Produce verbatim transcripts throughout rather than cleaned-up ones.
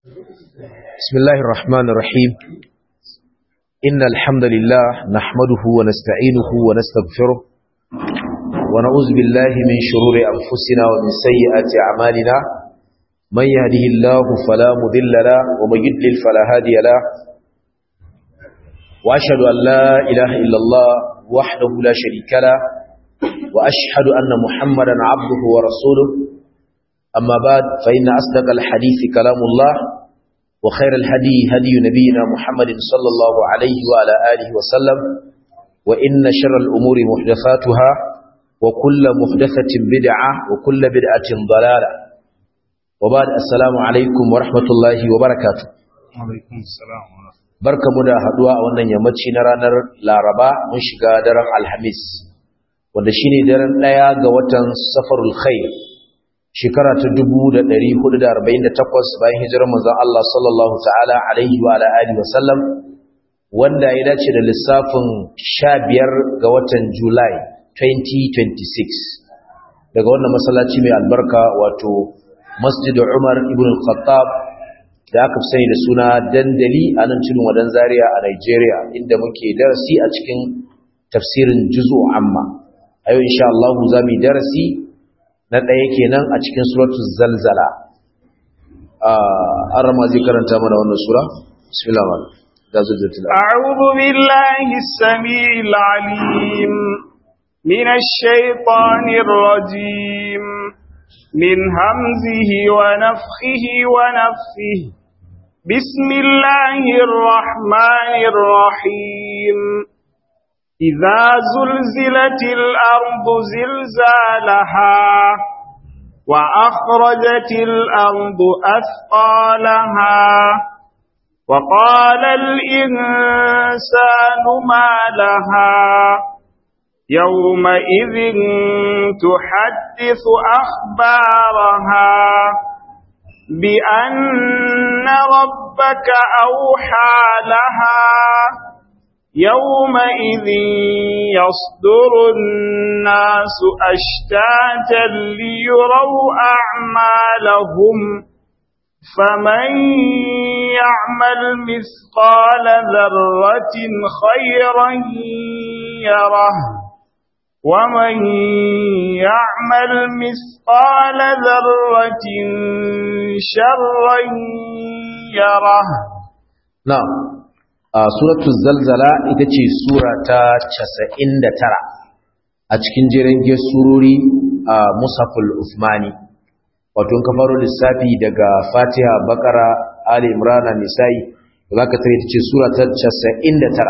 بسم الله الرحمن الرحيم إن الحمد لله نحمده ونستعينه ونستغفره ونعوذ بالله من شرور أنفسنا ومن سيئات أعمالنا من يهده الله فلا مضل له ومن يضلل فلا هادي له وأشهد أن لا إله إلا الله وحده لا شريك له وأشهد أن محمدا عبده ورسوله أما بعد فإن أصدق الحديث كلام الله وخير الهدي هدي نبينا محمد صلى الله عليه وعلى آله وسلم وإن شر الأمور محدثاتها وكل محدثة بدعة وكل بدعة ضلالة وبعد السلام عليكم ورحمة الله وبركاته alaikum assalam wa rahmatullahi barkamu da haduwa a wannan yammaci na ranar Laraba mun shiga daren Alhamis wanda shine daren daya ga watan Safarul Khair shekara ta dubu da ɗari hudu da arba'in da takwas bayan hijirar manzon Allah sallallahu ta'ala alaihi wa ala alihi wa sallam wanda ya dace da lissafin sha biyar ga watan July twenty twenty-six daga wannan masallaci mai albarka wato Masjid Umar ibn al-Khattab da aka fi sani da suna dandali a nan cikin wadan Zaria a Nigeria inda muke darasi a cikin tafsirin juz'u amma a yau insha Allah za mu yi darasi na ɗaya kenan a cikin suratul zalzala an rama zai karanta mana wannan sura bismillah da zujjatul a'udhu billahi as-sami'il 'alim minash shaitanir rajim min hamzihi wa nafthihi wa nafthihi bismillahir rahmanir rahim إذا زلزلت الأرض زلزالها وأخرجت الأرض أثقالها وقال الإنسان ما لها يومئذ تحدث أخبارها بأن ربك أوحى لها يومئذ يصدر الناس أشتاتا ليروا أعمالهم فمن يعمل مثقال ذرة خيرا يره ومن يعمل مثقال ذرة شرا يره نعم suratul zalzala ita ce sura ta casa'in da tara a cikin jerin surori a mushaful Uthmani wato in ka faro lissafi daga Fatiha, Bakara, Ali Imran, Nisa'i zaka tare ita ce sura ta casa'in da tara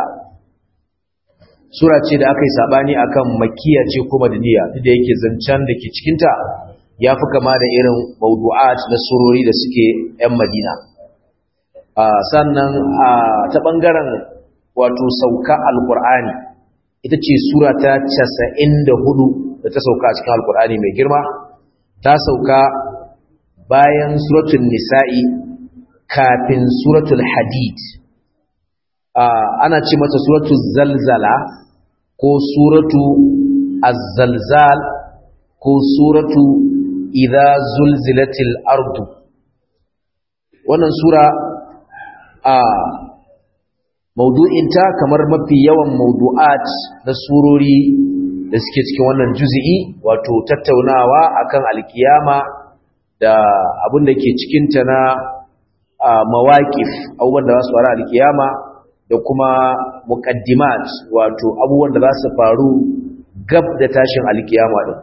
sura ce da aka yi sabani akan makkiya ce ko madaniya da yake zancen da ke cikin ta yafi kama da irin mawdu'at na surori da suke yan Madina Uh, sannan uh, ta ɓangaren wato sauka alƙur'ani ita ce sura ta casa'in da hudu da ta sauka a cikin alƙur'ani mai girma ta sauka bayan suratul nisa'i kafin suratul hadid uh, ana ce mata suratul zalzala ko suratu az-zalzal ko suratu idza zulzilatil ardu wannan sura a maudu'inta kamar mafi yawan maudu'at na surori da suke cikin wannan juz'i wato tattaunawa akan alkiyama da abin da ke cikinta na mawaqif abubuwan da za su faru alkiyama da kuma muqaddimat wato abubuwan da za su faru gab da tashin alkiyama din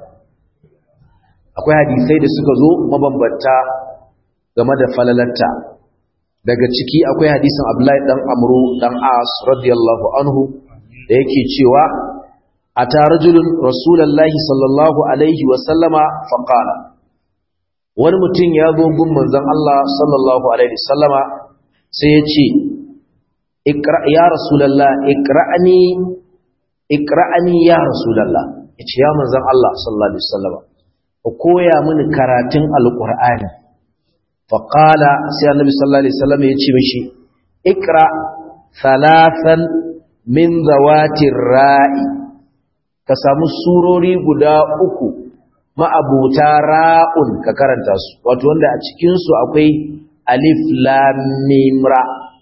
akwai hadisai da suka zo mabambanta game da falalarta daga ciki akwai hadisin Abdullahi dan Amru dan As radiyallahu anhu da yake cewa ata rajulun rasulullahi sallallahu alaihi wa sallama faqala wani mutum ya zo gun manzon Allah sallallahu alaihi wa sallama sai ya ce ikra ya rasulullah ikra'ani ikra'ani ya rasulullah yace ya manzon Allah sallallahu alaihi wa sallama ko koya mini karatun alqur'ani faƙala sai annabi sallallahu alaihi wasallam ya ce mishi ikra thalathan min zawatir ra'i ka samu surori guda uku ma'abuta ra'un ka karanta su wato wanda a cikin su akwai alif lam mim ra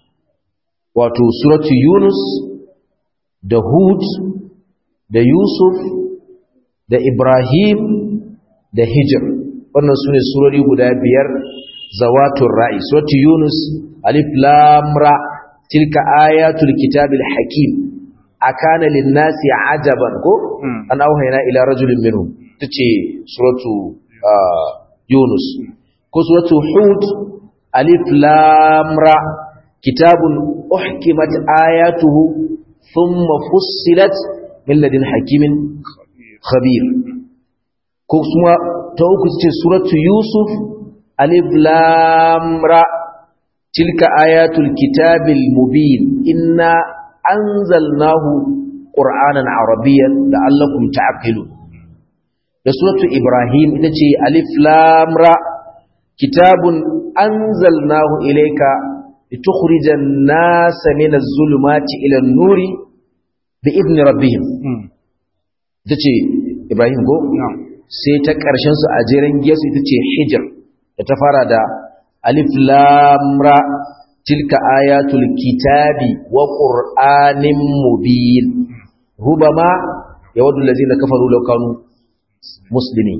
wato suratu Yunus da Hud da Yusuf da Ibrahim da Hijr wannan sune surori guda biyar zawatur ra'i suratu Yunus alif lam ra tilka ayatul kitabil hakim akana lin-nasi ajaban ko an auhayna ila rajulin minhum tace suratu Yunus ko suratu Hud alif lam ra kitabun uhkimat ayatuhu thumma fussilat min ladin hakimin khabir ko kuma ta uku ce suratu Yusuf alif lam ra tilka ayatul kitabil mubin inna anzalnahu qur'anan arabiyyan la'allakum ta'qilun da suratu Ibrahim ita ce alif lam ra kitabun anzalnahu ilayka litukhrijan nasa minaz zulumati ila an-nuri bi'idni rabbihim ita ce Ibrahim go sai ta karshen su a jeren giyasu ita ce Hijr da ta fara da alif lam ra tilka ayatul kitabi wa qur'anin mubin rubama yawaddu allazina kafaru law kanu muslimin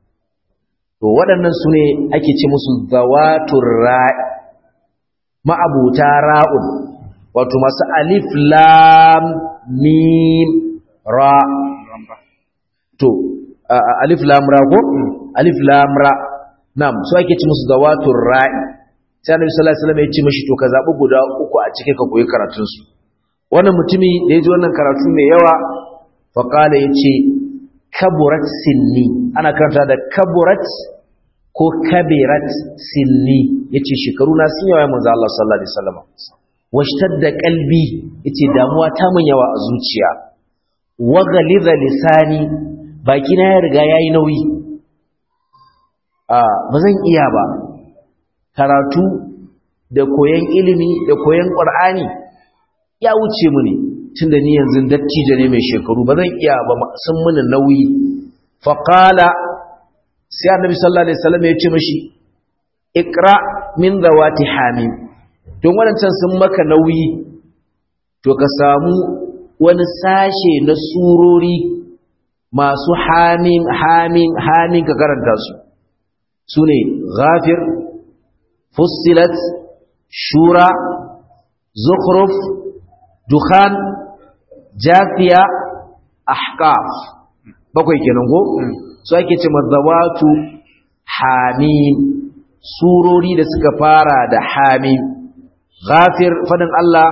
to waɗannan sune ake ce musu zawatur ra'i ma'abuta ra'un wato masu alif lam mim ra to alif lam ra ko alif lam ra na'am so ake ce musu zawatur ra'i sai Annabi sallallahu alaihi wasallam ya ce mishi to ka zabi guda uku a cike ka koyi karatun su wannan mutumi da yaji wannan karatu mai yawa fa qala yace kaburat sinni ana karanta da kaburat ko kabirat sinni yace shekaru na sun yawa manzo Allah sallallahu alaihi wasallam washtadda qalbi yace damuwa ta mun yawa a zuciya wa ghaliza lisani baki na ya riga yayi nauyi a bazan iya ba karatu da koyon ilimi da koyon Qur'ani ya wuce mu ne tunda ni yanzu dattijo ne mai shekaru bazan iya ba sun mun nauyi fa qala sai Annabi sallallahu alaihi wasallam ya ce mishi iqra min zawati hamim don wadancan sun maka nauyi to ka samu wani sashe na surori masu hamim hamim hamim ka karanta su sune ghafir fussilat shura zukhruf dukhan jafiya ahqaf bakwai kenan go so ake ce mazawatu hamim surori da suka fara da hamim ghafir fadan Allah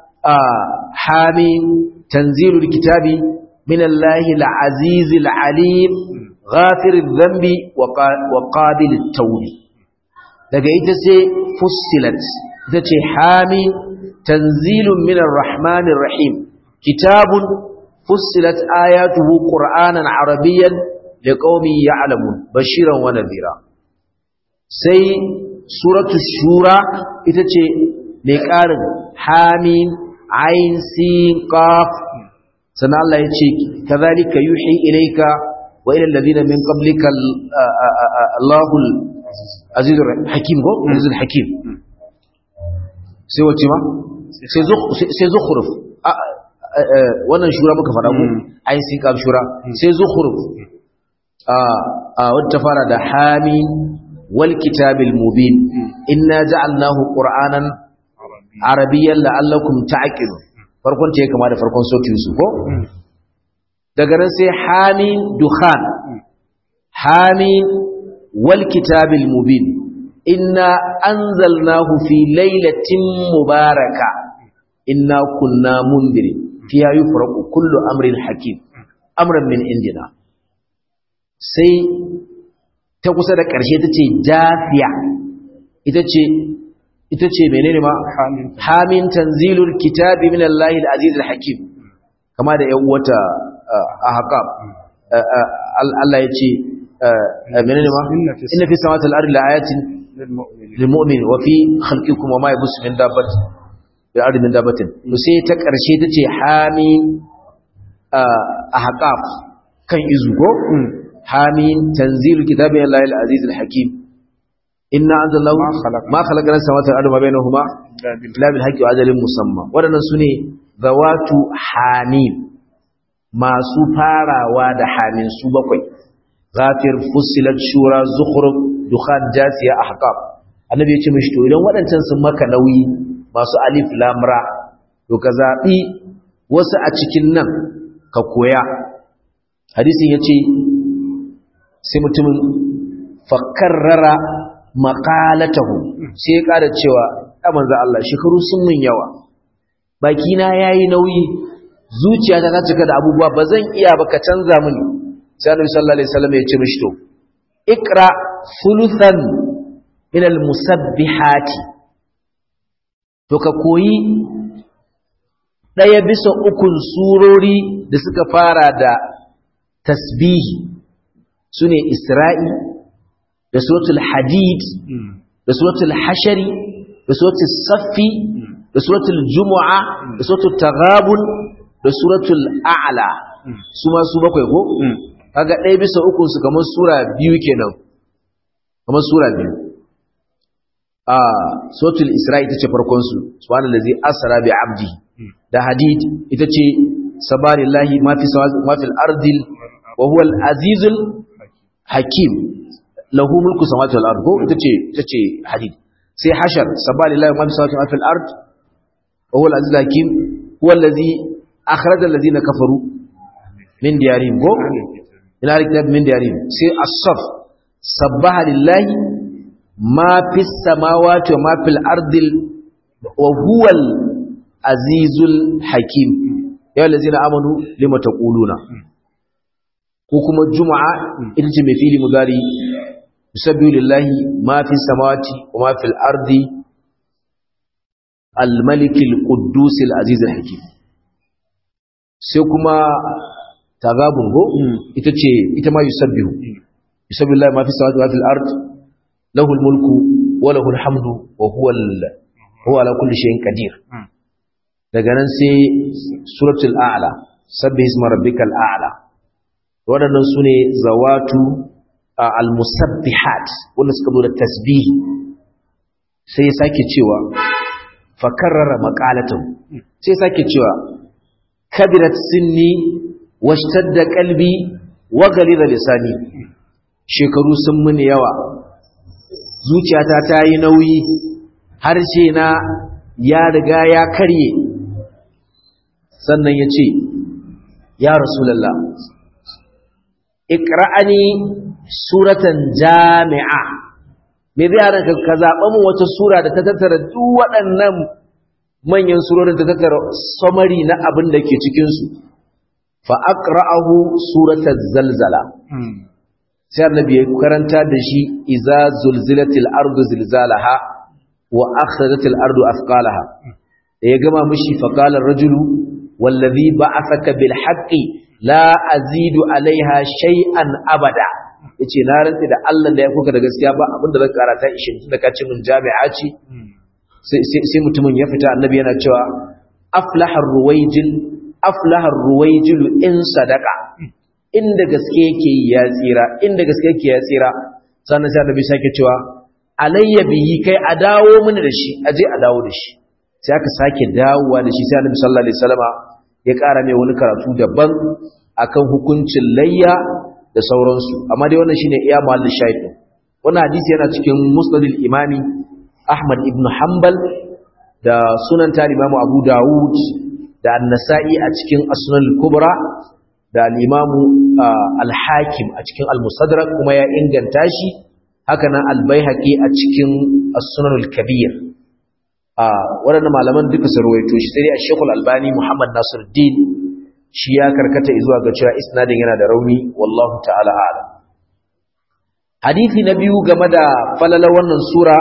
hamim tanzilul kitabi minallahi al-azizil alim ghafiriz dhanbi wa qabilit tawbi daga ita sai fussilat ita ce hamim tanzilun minar rahmanir rahim kitabun fussilat ayatuhu qur'anan arabiyyan liqaumin ya'lamun bashiran wa nadhira sai suratul shura ita ce mai karin hamim ain sin qaf sannan Allah ya ce kadhalika yuhi ilayka wa ila alladhina min qablika Allahul azizur hakim go azizul hakim sai wace ma sai zukhruf wannan shura muka fara ko ayin sin qaf shura sai zukhruf a wata fara da hamim wal kitabil mubin inna ja'alnahu qur'anan arabiyyan la'allakum ta'qilun farkon ta kama da farkon sautin su ko daga nan sai hamim dukhan hamim wal kitabil mubin inna anzalnahu fi laylatin mubaraka inna kunna mundirin fiha yufraqu kullu amrin hakim amran min indina sai ta kusa da ƙarshe tace jafiya ita ce ita ce menene ma hamin tanzilul kitabi minallahi al-azizil hakim kama da yan wata ahqab Allah ya ce menene ma inna fi samawati al-ardi laayatin lilmu'min wa fi khalqikum wa ma yabsu min dabbatin bil ardi min dabbatin to sai ta karshe tace hamin ahqaf kan izu ko hamin tanzilul kitabi minallahi al-azizil hakim inna anzalallahu ma khalaqna samawati wal arda ma bainahuma illa bil haqqi wa ajalin musamma. Wadannan sune zawatu hamim, masu farawa da hamin su bakwai. Ghafir, Fussilat, Shura, Zukhruf, Dukhan, Jasiya, Ahqaf. Annabi ya ce mishi to idan waɗancan sun maka nauyi masu alif lam ra, to ka zabi wasu a cikin nan ka koya. Hadisin yace sai mutumin fakarrara maqalatahu, sai ya ƙara cewa ya manzo Allah, shekaru sun mun yawa, baki na yayi nauyi, zuciyata ta cika da abubuwa, bazan iya ba, ka canza mini. Sai Annabi sallallahu alaihi wasallam ya ce mishi to ikra thuluthan min al-musabbihati, to ka koyi daya bisa ukun surori da suka fara da tasbihi, sune Isra'i da suratul Hadid da suratul Hashari da suratul Saffi da suratul Jumu'a da suratul Taghabun da suratul A'la, su ma su bakwai ko kaga ɗaya bisa uku su kamar sura biyu kenan, kamar sura biyu. a suratul Isra'i ita ce farkon su, subhanallazi asra bi 'abdi, da Hadid ita ce sabarillahi ma fi samawati ma fil ardi wa huwa al-azizul hakim, lahu mulku samawati wal ardi, ita ce ita ce Hadid. sai Hashar, sabarillahi ma fi samawati ma fil ardi wa huwa al-azizul hakim, huwa allazi akhraja allazina kafaru min diyarihim go ila kitab min diyarihim. sai as-Saff, sabbaha lillahi ma fis samawati wa ma fil ardi wa huwa al-azizul hakim, ya allazina amanu lima taquluna. ko kuma Juma'a ita ce mai fili mudari, yusabbihu lillahi ma fis samawati wa ma fil ardi al-malikil quddusil azizul hakim. sai kuma Taghabun go ita ce ita ma yusabbihu yusabbihu lillahi ma fis samawati wa ma fil ardi lahul mulku wa lahul hamdu wa huwa huwa ala kulli shay'in qadir. daga nan sai suratul A'la, sabbih isma rabbikal a'la. waɗannan sune zawatu al-musabbihat wanda suka zo da tasbihi. sai sake cewa fakarrara maqalatan, sai sake cewa kabirat sinni washtadda qalbi wa ghalidha lisani, shekaru sun muni yawa, zuciyata ta yi nauyi, harshe na ya riga ya karye. sannan ya ce ya Rasulallah, iqra'ani suratan jami'a, me zai hana ka zaɓa mu wata sura da ta tattara duk waɗannan manyan surorin ta tattara samari na abin da ke cikinsu. fa aqra'ahu suratal zalzala, sai annabi ya karanta da shi iza zulzilatil ardu zilzalaha wa akhrajatil ardu athqalaha. da ya gama mishi fa qala ar-rajulu wallazi ba'athaka bil haqqi la azidu alaiha shay'an abada, yace na rantsi da Allah da ya kuka da gaskiya ba abinda zan karata ishin tunda ka ce mun jami'a ce. sai sai mutumin ya fita, annabi yana cewa aflahar ruwaijil aflahar ruwaijil in sadaqa, inda gaske yake ya tsira, inda gaske yake ya tsira. sannan sai annabi sake cewa alayya bihi, kai a dawo mini da shi, aje a dawo da shi. sai aka sake dawowa da shi, sai annabi sallallahu alaihi wasallama ya ƙara mai wani karatu daban akan hukuncin layya da sauransu. amma dai wannan shine iya mahallin shahid. wannan hadisi yana cikin musnadul imami Ahmad ibn Hanbal da sunan ta Imam Abu Dawud da An-Nasa'i a cikin As-Sunan al-Kubra da al-Imam al-Hakim a cikin Al-Mustadrak kuma ya inganta shi. haka nan Al-Baihaqi a cikin As-Sunan al-Kabir. a waɗannan malaman duka su rawaito shi, sai dai Sheikh Al-Albani Muhammad Nasiruddin shi ya karkata zuwa ga cewa isnadin yana da rauni, wallahu ta'ala a'lam. hadisi na biyu game da falala wannan sura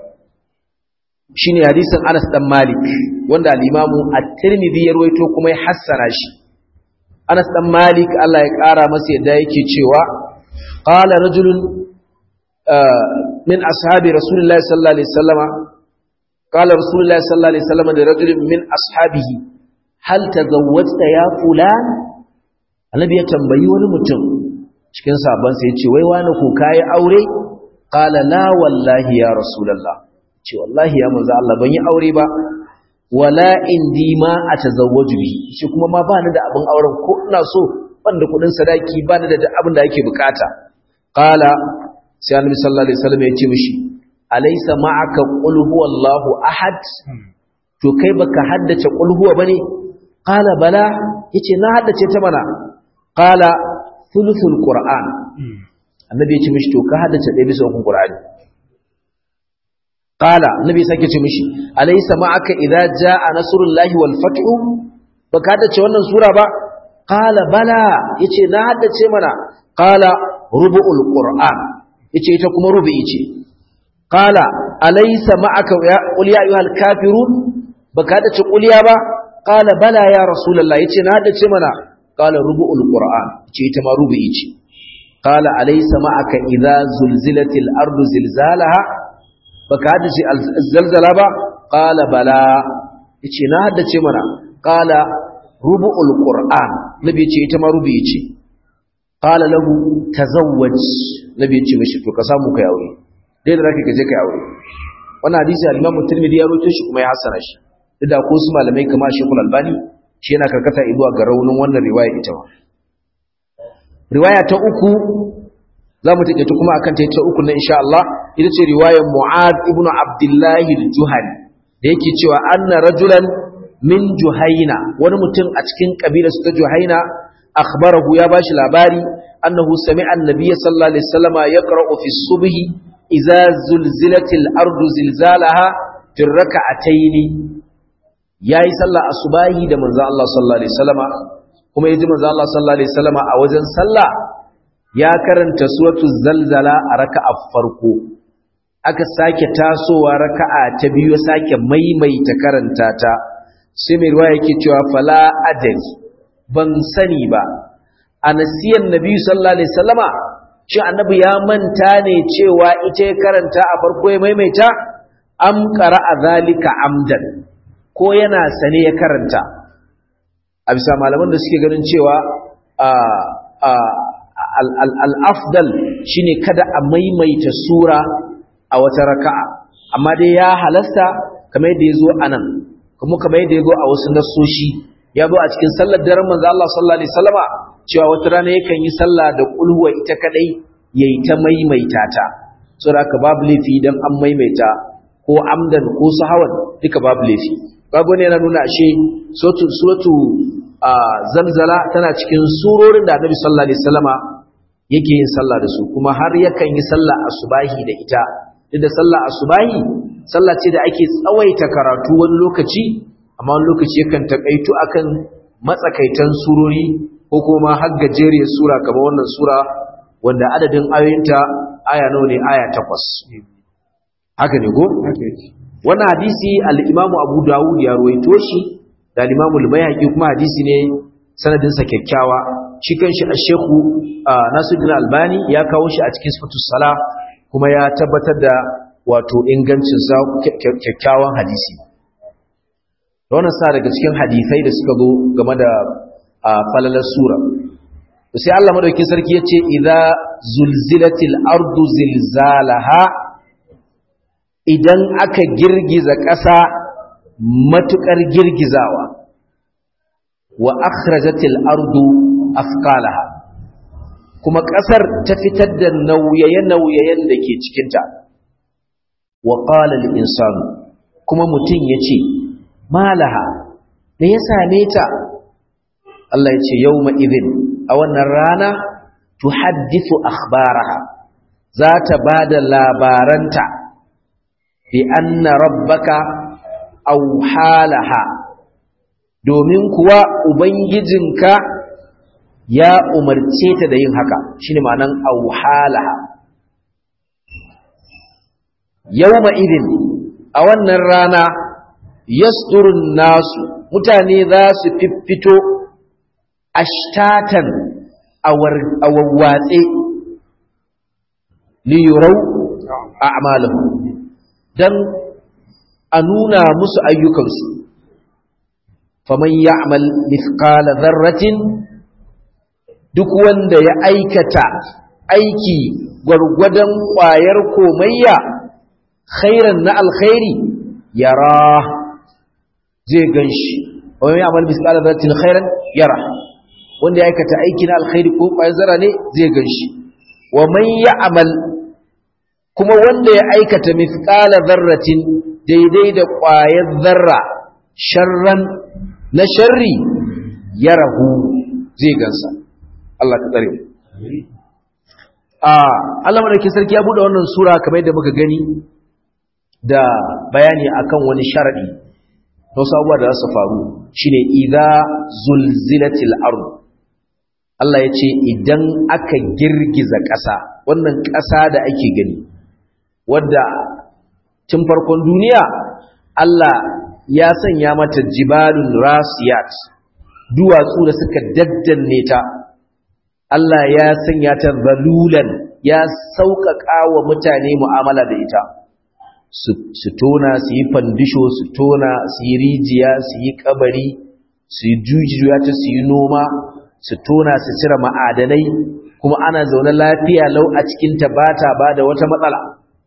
shine hadisin Anas dan Malik wanda al-Imam At-Tirmidhi ya rawaito kuma ya hassana shi. Anas dan Malik Allah ya kara masa yadda yake cewa qala rajulun min ashabi Rasulullahi sallallahu alaihi wasallama qala Rasulullahi sallallahu alaihi wasallama da rajulin min ashabihi hal tazawwajta ya fulan. Annabi ya tambayi wani mutum cikin sahabban sa yace wai wani ko kai aure? qala la wallahi ya rasulullah ce wallahi ya manzo Allah ban yi aure ba wala indi ma atazawwaju bi shi kuma ma ba ni da abin auren ko ina so ban da kudin sadaki ba ni da abin da yake bukata qala sai annabi sallallahu alaihi wasallam ya ce mishi alaysa ma'aka qul huwallahu ahad to kai baka haddace qul huwa bane qala bala yace na haddace ta mana qala thuluthul qur'an annabi ya ce mishi to ka haddace dai bisa ukun qur'ani qala annabi sake ce mishi alaysa ma'aka idza jaa nasrullahi wal fathu baka haddace wannan sura ba qala bala yace na haddace mana qala rubu'ul qur'an yace ita kuma rubu'i ce qala alaysa ma'aka ya qul ya ayyuhal kafirun baka haddace qul ya ba qala bala ya rasulullah yace na haddace mana qala rubu'ul qur'an yace ita ma rubu'i ce qala alaysa ma'aka idza zulzilatil ardu zilzalaha baka haddace zalzala ba qala bala yace na haddace mana qala rubu'ul qur'an nabi yace ita ma rubu'i ce qala lahu tazawwaj nabi yace mishi to ka samu kai aure dai da zaka je kai aure wannan hadisi al-Imam Tirmidhi ya rawaito shi kuma ya hasana shi da ko su malamai kamar Sheikhul Albani shi yana karkata zuwa ga raunin wannan riwaya ita ma riwaya ta uku zamu take ta kuma akan ta ta uku na insha Allah ita ce riwayar Mu'ad ibn Abdullah al-Juhani da yake cewa anna rajulan min Juhaina wani mutum a cikin kabilar su ta Juhaina akhbarahu ya bashi labari annahu sami'a an-nabiy sallallahu alaihi wasallam yaqra'u fi as-subh idza zulzilatil ardu zilzalaha fi rak'atayn yayi sallah asubahi da manzo Allah sallallahu alaihi wasallama kuma yaji manzo Allah sallallahu alaihi wasallama a wajen sallah ya karanta suratul zalzala a raka'a farko aka sake tasowa raka'a ta biyu sake maimaita karanta ta sai mai ruwa yake cewa fala adri ban sani ba anasiyan nabi sallallahu alaihi wasallama shin annabi ya manta ne cewa ita ya karanta a farko ya maimaita am qara'a zalika amdan ko yana sane ya karanta a bisa malaman da suke ganin cewa al-afdal shine kada a maimaita sura a wata raka'a amma dai ya halasta kamar yadda yazo anan kuma kamar yadda yazo a wasu nassoshi yazo a cikin sallar daren manzo Allah sallallahu alaihi wasallama cewa wata rana yakan yi sallah da kulhuwa ita kadai yayi ta maimaita ta saboda ka babu laifi dan an maimaita ko amdan ko sahawan duka babu laifi babu ne yana nuna ashe suratu suratu zalzala tana cikin surorin da Annabi sallallahu alaihi wasallama yake yin sallah da su kuma har yakan yi sallah asubahi da ita duk da sallah asubahi sallah ce da ake tsawaita karatu wani lokaci amma wani lokaci yakan takaitu akan matsakaitan surori ko kuma har gajeriyar sura kamar wannan sura wanda adadin ayoyinta aya nawa ne aya takwas haka ne go wannan hadisi al-Imam Abu Dawud ya ruwaito shi da al-Imam al-Baihaqi kuma hadisi ne sanadin sa kyakkyawa shi kanshi al-Sheikh Nasiruddin Albani ya kawo shi a cikin Sifatus Salah kuma ya tabbatar da wato ingancin sa kyakkyawan hadisi wannan sa daga cikin hadisai da suka zo game da falalar sura sai Allah madaukakin sarki yace idza zulzilatil ardu zilzalaha idan aka girgiza ƙasa matukar girgizawa wa akhrajatil ardu afqalaha kuma ƙasar ta fitar da nauyaye-nauyayen da ke cikinta wa qala lil insanu kuma mutum yace malaha me ya same ta Allah yace yawma idhin a wannan rana tuhaddithu akhbaraha za ta bada labaranta bi anna rabbaka awhalaha domin kuwa ubangijinka ya umarce ta da yin haka shine ma'anan awhalaha yawma idin a wannan rana yasdurun nasu mutane za su fiffito ashtatan awawwatse li yurau a'malahum dan a nuna musu ayyukansu faman ya'mal mithqala dharratin duk wanda ya aikata aiki gwargwadon ƙwayar komayya khairan na alkhairi yara zai ganshi wa mai amal misqala dharratin khairan yara wanda ya aikata aiki na alkhairi ko ƙwayar zarra ne zai ganshi wa man ya'mal kuma wanda ya aikata misqala dharratin daidai da ƙwayar zarra sharran na sharri yarahu zai gansa Allah ka tsare mu ah Allah madaukakin sarki ya bude wannan sura kamar yadda muka gani da bayani akan wani sharadi to sabuwa da za su faru shine idza zulzilatil ard Allah yace idan aka girgiza ƙasa wannan ƙasa da ake gani wadda tun farkon duniya Allah ya sanya mata jibalun rasiyat duwatsu da suka daddanne ta Allah ya sanya ta zalulan ya sauƙaƙa wa mutane mu'amala da ita su tona su yi fandisho su tona su yi rijiya su yi kabari su yi jujuya ta su yi noma su tona su cire ma'adanai kuma ana zaune lafiya lau a cikinta ba ta ba da wata matsala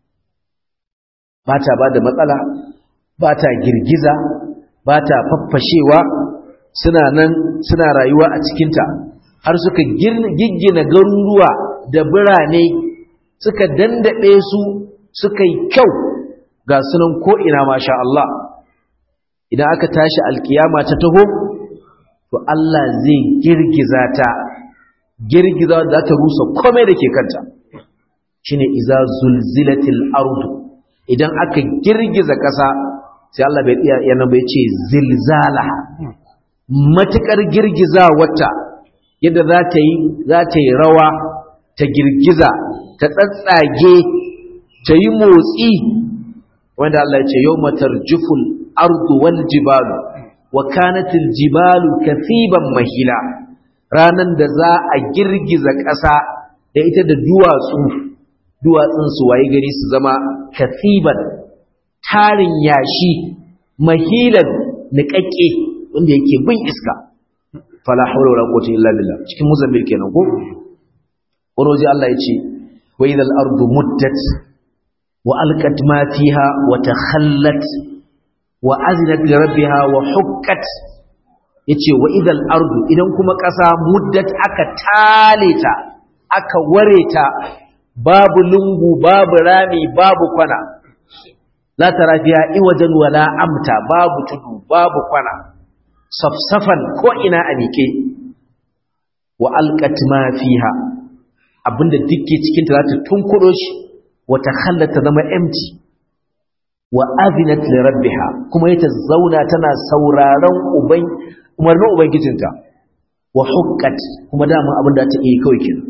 ba ta ba da matsala ba ta girgiza ba ta faffashewa suna nan suna rayuwa a cikinta har suka giggina garuruwa da birane suka dandaɓe su suka yi kyau ga sunan ko'ina masha Allah idan aka tashi alkiyama ta taho to Allah zai girgiza ta girgiza da ta rusa komai da ke kanta shine iza zulzilatil ardu idan aka girgiza ƙasa sai Allah bai iya yana bai ce zilzala matukar girgiza wata yadda za ta yi za ta yi rawa ta girgiza ta tsatsage ta yi motsi wanda Allah ya ce yawma tarjuful ardu wal jibalu wa kanatil jibalu kathiban mahila ranan da za a girgiza ƙasa da ita da duwatsu duwatsun su waye gari su zama kathiban tarin yashi mahilan niƙaƙƙe wanda yake bin iska fala hawla wala quwwata illa billah cikin muzammil kenan ko wani Allah ya ce wa idhal ardu muddat wa alqat ma fiha wa takhallat wa azinat li rabbiha wa hukkat yace wa idhal ardu idan kuma ƙasa muddat aka tale ta aka ware ta babu lungu babu rami babu kwana la tara fiha iwajan wala amta babu tudu babu kwana safsafan ko ina a miƙe wa alqat ma fiha abinda dukke cikin ta za ta tunkuro shi wa takhallata zama empty wa azinat li rabbiha kuma ita zauna tana sauraron uban umarnin ubangijinta wa hukkat kuma dama abinda ta yi kawai kenan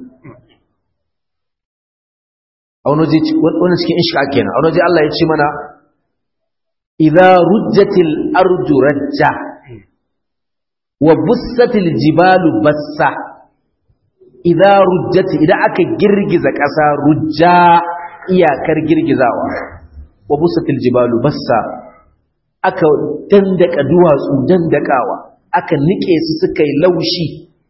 a wani wani cikin ishka kenan a wani Allah ya ce mana idza rujjatil ardu rajja wa bussatil jibalu bassa idza rujjati idan aka girgiza ƙasa rujja iyakar girgizawa wa bussatil jibalu bassa aka dandaka duwatsu dandakawa aka nike su suka yi laushi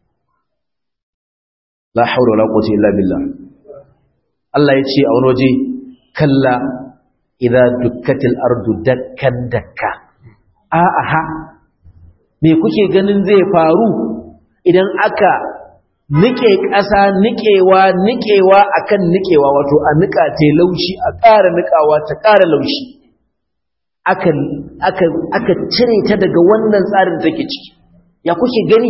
la hawla wala quwwata illa billah Allah ya ce a wani waje kalla idza dukkatil ardu dakkan dakka a aha me kuke ganin zai faru idan aka nike ƙasa nikewa nikewa akan nikewa wato a nika ta laushi a ƙara nikawa ta ƙara laushi aka aka aka cire ta daga wannan tsarin da take ciki ya kuke gani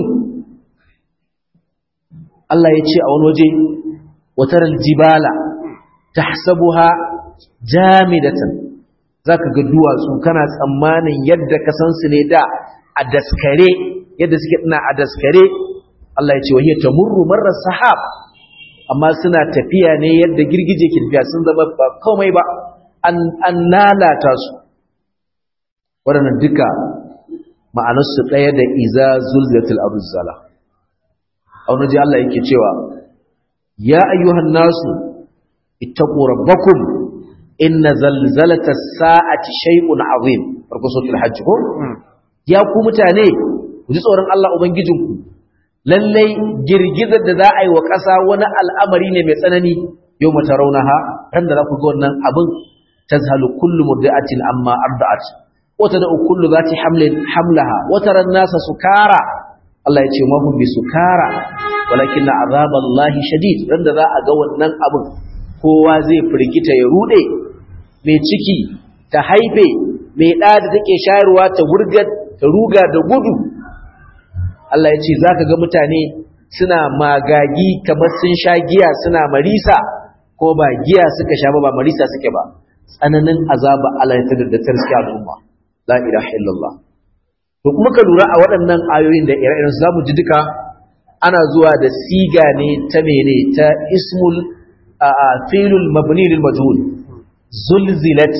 Allah ya ce a wani waje wataral jibala tahsabuha jamidatan zaka ga duwatsu kana tsammanin yadda ka san su ne da a daskare yadda suke dina a daskare Allah ya ce wahiya tamurru marra sahab amma suna tafiya ne yadda girgije ke tafiya sun zama ba komai ba an an lalata su wadannan duka ma'anar su daya da iza zulzilatil ardu zala a wani ji Allah yake cewa ya ayyuhan nasu ittaqu rabbakum inna zalzalatas sa'ati shay'un 'azim farko suratul hajj ko ya ku mutane ku ji tsoron Allah ubangijinku lallai girgizar da za a yi wa ƙasa wani al'amari ne mai tsanani yawma tarawnaha ran da zaku ga wannan abin tazhalu kullu murdi'atin amma arda'at wa tad'u kullu zati hamlin hamlaha wa tara an-nasa sukara Allah ya ce ma hum bisukara walakin azaballahi shadid ran da za a ga wannan abin kowa zai firgita ya rude mai ciki ta haife mai da da take shayarwa ta wurga ta ruga da gudu Allah ya ce zaka ga mutane suna magagi kamar sun sha giya suna marisa ko ba giya suka sha ba ba marisa suke ba tsananin azaba Allah ya tada da tarki al'umma la ilaha illallah to kuma ka lura a waɗannan ayoyin da ire-iren su zamu ji duka ana zuwa da siga ne ta mene ta ismul fi'lul mabni lil majhul zulzilat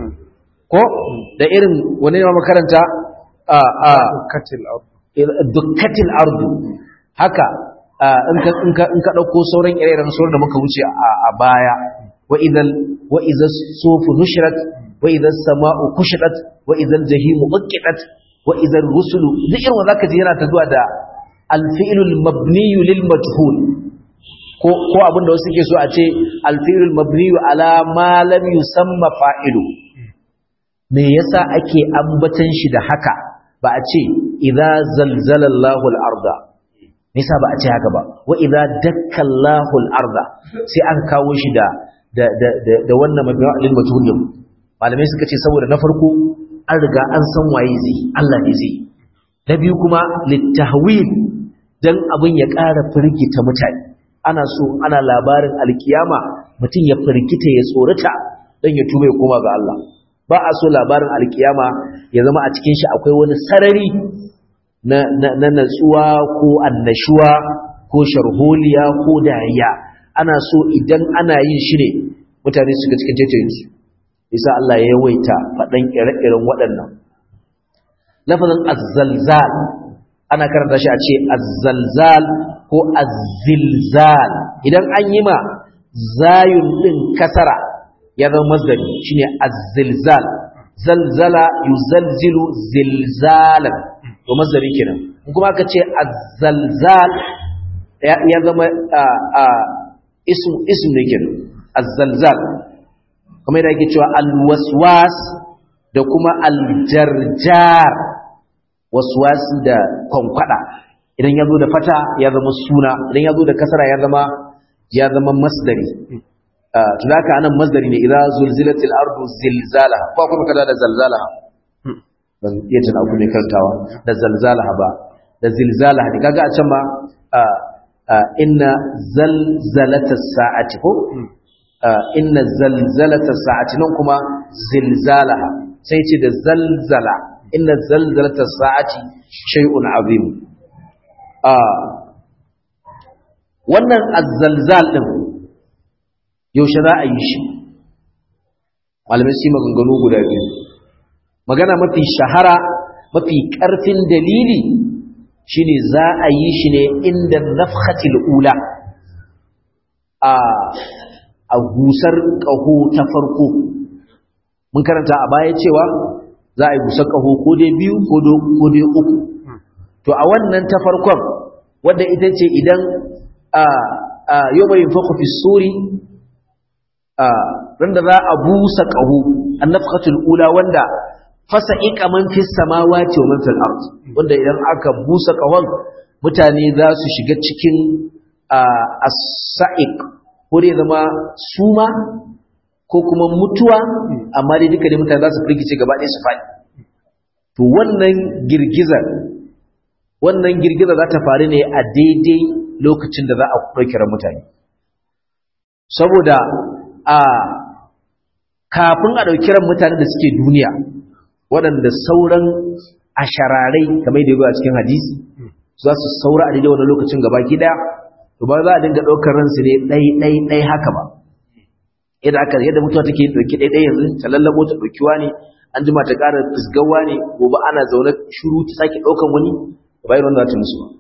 ko da irin wani ne makaranta a a katil ard dukkatil ardu haka in ka in ka in ka dauko sauran ire-iren sauran da muka wuce a baya wa idal wa idhas sufu nushrat wa idhas sama'u kushitat wa idhal jahimu uqitat wa idhal rusulu duk irin wanda zaka ji yana ta zuwa da al-fi'lul mabni lil majhul ko ko abinda wasu suke so a ce al-fi'lul mabni ala ma lam yusamma fa'ilu me yasa ake ambatan shi da haka ba a ce idza zalzala Allahu al-arda me yasa ba a ce haka ba wa idza dakka Allahu al-arda sai aka kawo shi da da da da wannan mabni lil majhul malamai suka ce saboda na farko an riga an san waye zai Allah ne zai na biyu kuma litahwil dan abin ya ƙara firgita mutane ana so ana labarin alkiyama mutum ya firgita ya tsorata dan ya tuba ya koma ga Allah ba a so labarin alkiyama ya zama a cikin shi akwai wani sarari na na natsuwa ko annashuwa ko sharholiya ko dariya ana so idan ana yin shi ne mutane suka cikin taitayinsu isa Allah ya yawaita faɗan ire-iren waɗannan lafazin azzalzal ana karanta shi a ce azzalzal ko azzilzal idan an yi ma zayun ɗin kasara ya zama masdari shine azzilzal zalzala yuzalzilu zilzalan to masdari kenan in kuma aka ce azzalzal ya zama ism ism ne kenan azzalzal kuma yadda yake cewa alwaswas da kuma aljarjar waswasi da kwankwada idan ya zo da fata ya zama suna idan ya zo da kasara ya zama ya zama masdari to da haka anan masdari ne idza zulzilatil ardu zilzalaha ko kuma kada da zalzalaha ban iya tana ku ne kantawa da zalzalaha ba da zilzalaha ne kaga a can ma inna zalzalatas sa'ati ko inna zalzalatas sa'ati nan kuma zilzalaha sai ce da zalzala inna zalzalatas sa'ati shay'un azim wannan azzalzal din yaushe za a yi shi malamai su maganganu guda biyu magana mafi shahara mafi karfin dalili shine za a yi shi ne inda nafhatil ula a a gusar ƙaho ta farko mun karanta a baya cewa za a yi gusar ƙaho ko dai biyu ko dai uku to a wannan ta farkon wadda ita ce idan a yau mai faku fi suri randa za a busa ƙaho an nafhatul ula wanda fasa ikaman fi samawati wa man fil ard wanda idan aka busa ƙahon mutane za su shiga cikin as-sa'iq ko dai zama suma ko kuma mutuwa amma dai duka dai mutane za su firgice gaba ɗaya su faɗi to wannan girgizar wannan girgizar za ta faru ne a daidai lokacin da za a ɗauki ran mutane saboda a kafin a ɗauki ran mutane da suke duniya waɗanda sauran ashararai kamar da yazo a cikin hadisi za su saura a daidai wannan lokacin gaba ki daya to ba za a dinga daukar ransu ne dai dai dai haka ba yadda aka yadda mutuwa take dauki dai dai yanzu ta lallabo ta daukiwa ne an jima ta ƙara fisgawa ne gobe ana zaune shiru ta sake daukan wani ba irin wannan ta musu ba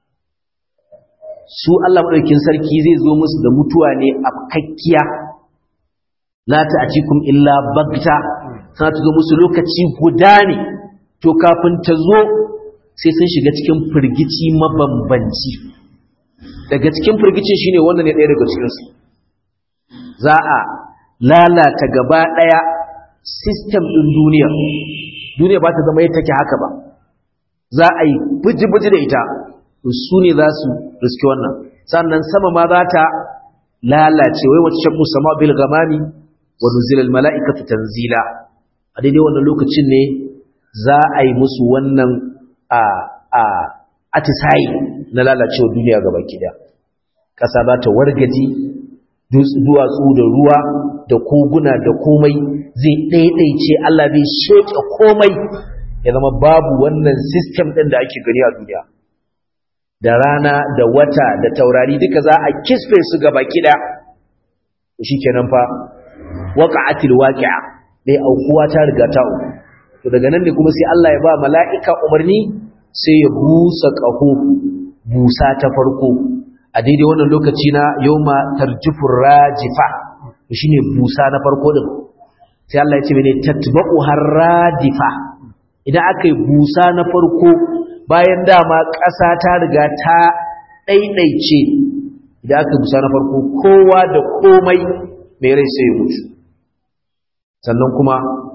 su Allah madaukakin sarki zai zo musu da mutuwa ne a kakkiya la ta'tikum illa bagta ta zo musu lokaci guda ne to kafin ta zo sai sun shiga cikin firgici mabambanci daga cikin firgicin shine wannan ne ɗaya daga cikin su za a lalata gaba ɗaya system ɗin duniya duniya ba ta zama yadda take haka ba za a yi buji-buji da ita su ne za su riski wannan sannan sama ma za ta lalace wai wata shakku sama bil gamami wa nuzilal mala'ikatu tanzila a daidai wannan lokacin ne za a yi musu wannan a a atisayi na lalacewa duniya gaba kida ƙasa za ta wargaji duwatsu da ruwa da koguna da komai zai ɗaiɗaice Allah zai sheƙe komai ya zama babu wannan system ɗin da ake gani a duniya da rana da wata da taurari duka za a kisfe su gaba kida shi kenan fa waqa'atil waqi'a dai aukuwa ta riga ta auku to daga nan ne kuma sai Allah ya ba mala'ika umarni sai ya busa ƙaho busa ta farko a daidai wannan lokaci na yawma tarjufur rajifa shine busa na farko din sai Allah ya ce mene tatba'u harradifa idan aka yi busa na farko bayan dama ƙasa ta riga ta ɗaiɗaice idan aka busa na farko kowa da komai mai rai sai ya mutu sannan kuma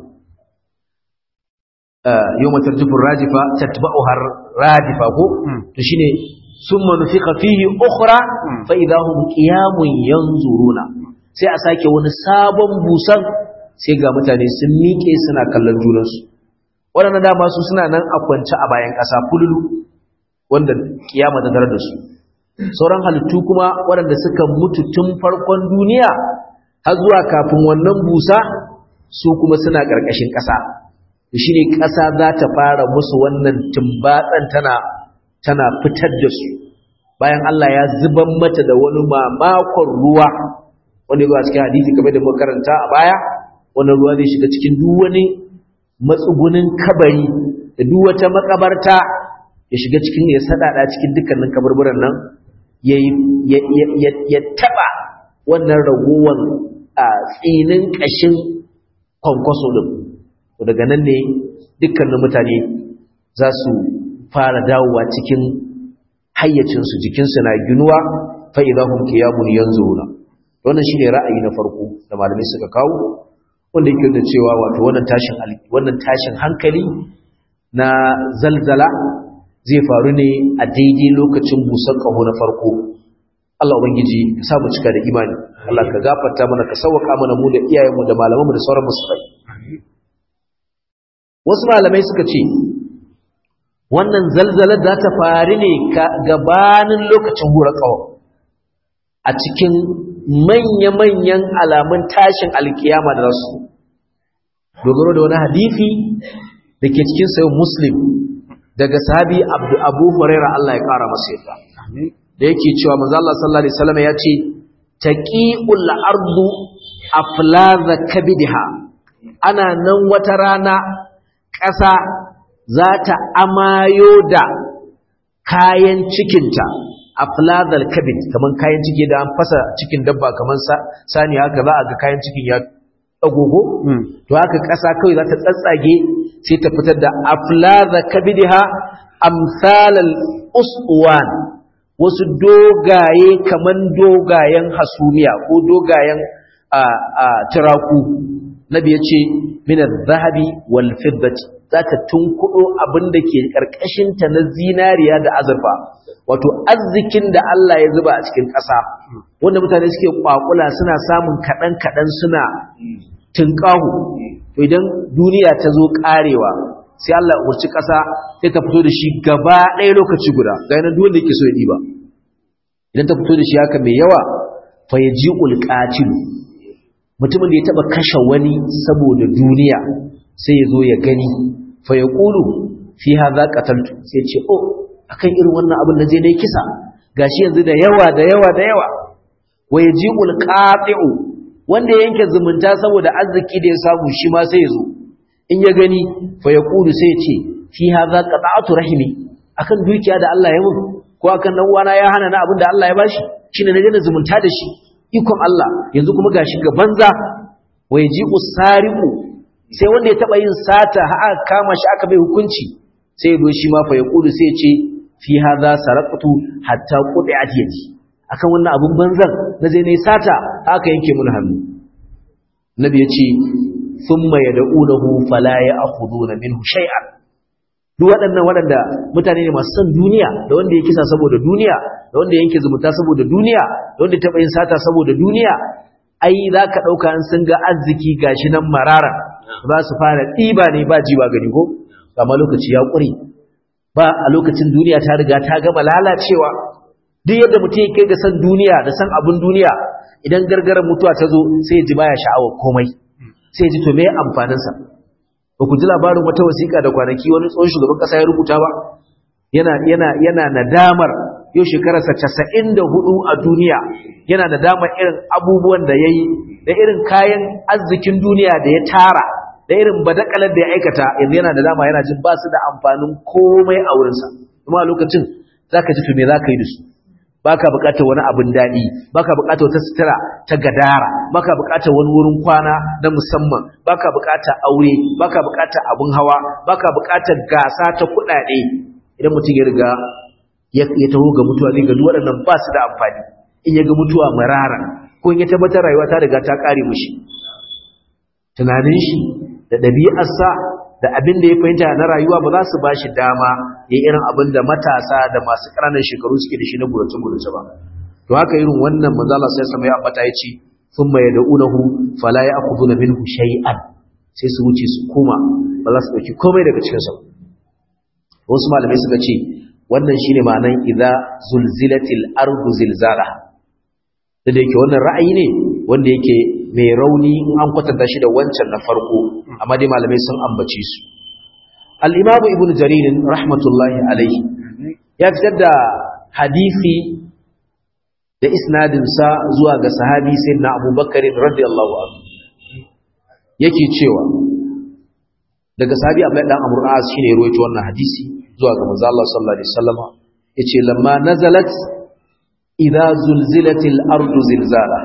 yawma tarjufur rajifa tatba'u harradifa ko to shine summa nufiqa fihi ukhra fa idahum qiyamun yanzuruna sai a sake wani sabon busan sai ga mutane sun miƙe suna kallon junansu waɗannan dama su suna nan a kwance a bayan ƙasa fululu wanda kiyama ta tarar da su sauran halittu kuma waɗanda suka mutu tun farkon duniya har zuwa kafin wannan busa su kuma suna ƙarƙashin ƙasa shine ƙasa za ta fara musu wannan tumbatsan tana tana fitar da su bayan Allah ya zuban mata da wani mamakon ruwa wanda ya zo a cikin hadisi kamar da muka karanta a baya wannan ruwa zai shiga cikin duk wani matsugunin kabari da duk wata makabarta ya shiga cikin ya sadada cikin dukkanin kaburburan nan ya ya ya taba wannan ragowan a tsinin kashin kwankwaso din daga nan ne dukkanin mutane za su fara dawowa cikin hayyacinsu jikinsu na ginuwa fa idahum qiyamun yanzuruna wannan shine ra'ayi na farko da malamai suka kawo wanda yake da cewa wato wannan tashin wannan tashin hankali na zalzala zai faru ne a daidai lokacin busar kaho na farko Allah ubangiji ka sa mu cika da imani Allah ka gafarta mana ka sauka mana mu da iyayenmu da malamanmu da sauran musulmai wasu malamai suka ce wannan zalzalar za ta faru ne gabanin lokacin hura kaho a cikin manya-manyan alamun tashin alkiyama da rasu dogaro da wani hadisi da ke cikin sayin muslim daga sahabi abu huraira Allah ya kara masa yadda da yake cewa manzo Allah sallallahu alaihi wasallam ya ce taqiul ardu aflaza kabidha ana nan wata rana ƙasa za ta amayo da kayan cikinta afladal kabid kaman kayan ciki da an fasa cikin dabba kaman sani haka za a ga kayan cikin ya agogo to haka ƙasa kawai za ta tsatsage sai ta fitar da afladha kabidha amsalal uswan wasu dogaye kaman dogayen hasumiya ko dogayen a a tiraku nabi yace min adh-dhahabi wal fiddati za ta tunkudo abinda ke karkashin ta na zinariya da azurfa wato arzikin da Allah ya zuba a cikin ƙasa wanda mutane suke kwakula suna samun kadan kadan suna tinkahu to idan duniya ta zo karewa sai Allah ya urci ƙasa sai ta fito da shi gaba ɗaya lokaci guda ga yana duk wanda yake so ya diba idan ta fito da shi haka mai yawa fa yaji'ul qatil mutumin da ya taba kashe wani saboda duniya sai ya zo ya gani fa yaqulu fi hadha qataltu sai ce oh akan irin wannan abin da je ne kisa gashi yanzu da yawa da yawa da yawa wa yaji'ul qati'u wanda ya yanke zumunta saboda arziki da ya samu shi ma sai ya zo in ya gani fa yaqulu sai ya ce fi hadha qata'atu rahimi akan dukiya da Allah ya mun ko akan dan uwana ya hana na abin da Allah ya bashi shine na jina zumunta da shi ikon Allah yanzu kuma gashi ga banza wa yaji'u sariqu sai wanda ya taba yin sata har aka kama shi aka bai hukunci sai ya zo shi ma fa yaqulu sai ya ce fi hadha saraqtu hatta quti'at yadi akan wannan abun banzan na je ne sata haka yanke mun hannu nabi ya ce thumma yad'unahu fala ya'khuduna minhu shay'an duk waɗannan waɗanda mutane ne masu son duniya da wanda ya kisa saboda duniya da wanda ya yanke zumunta saboda duniya da wanda ya taɓa yin sata saboda duniya ai za ka ɗauka an sun ga arziki gashi nan marara za su fara ɗiba ne ba ji ba gani ko amma lokaci ya ƙure ba a lokacin duniya ta riga ta gama lalacewa duk yadda mutum ya kai ga san duniya da san abin duniya idan gargarar mutuwa ta zo sai ya ji baya sha'awar komai sai ya ji to me amfaninsa ba ku ji labarin wata wasiƙa da kwanaki wani tsohon shugaban ƙasa ya rubuta ba yana yana yana nadamar yau shekararsa casa'in da hudu a duniya yana nadamar irin abubuwan da ya yi da irin kayan arzikin duniya da ya tara da irin badakalar da ya aikata yanzu yana da dama yana jin ba su da amfanin komai a wurinsa kuma a lokacin za ka ji to me za ka yi da su ba ka buƙatar wani abin daɗi ba ka buƙatar wata sutura ta gadara ba ka buƙatar wani wurin kwana na musamman ba ka buƙatar aure ba ka buƙatar abin hawa ba ka buƙatar gasa ta kuɗaɗe idan mutum ya riga ya taho ga mutuwa zai ga duk waɗannan ba su da amfani in ya ga mutuwa marara ko in ya tabbatar rayuwa ta riga ta ƙare mishi tunanin shi da ɗabi'arsa da abin da ya fahimta na rayuwa ba za su ba shi dama ya irin abin da matasa da masu ƙananan shekaru suke da shi na gurace-gurace ba to haka irin wannan manzala sai sama ya ambata ya ce sun mai da'unahu fala ya aku zuna minhu shay'an sai su wuce su koma ba za su ɗauki komai daga cikinsa wasu malamai suka ce wannan shine ma'anan idza zulzilatil ardu zilzalaha da yake wannan ra'ayi ne wanda yake mai rauni in an kwatanta shi da wancan na farko amma dai malamai sun ambace su al-imam ibnu jarir rahmatullahi alayhi ya fitar da hadisi da isnadin sa zuwa ga sahabi sayyidina abubakar radiyallahu anhu yake cewa daga sahabi abdullahi dan amr as shine ruwaito wannan hadisi zuwa ga manzo Allah sallallahu alaihi wasallam yace lamma nazalat idza zulzilatil ardu zilzala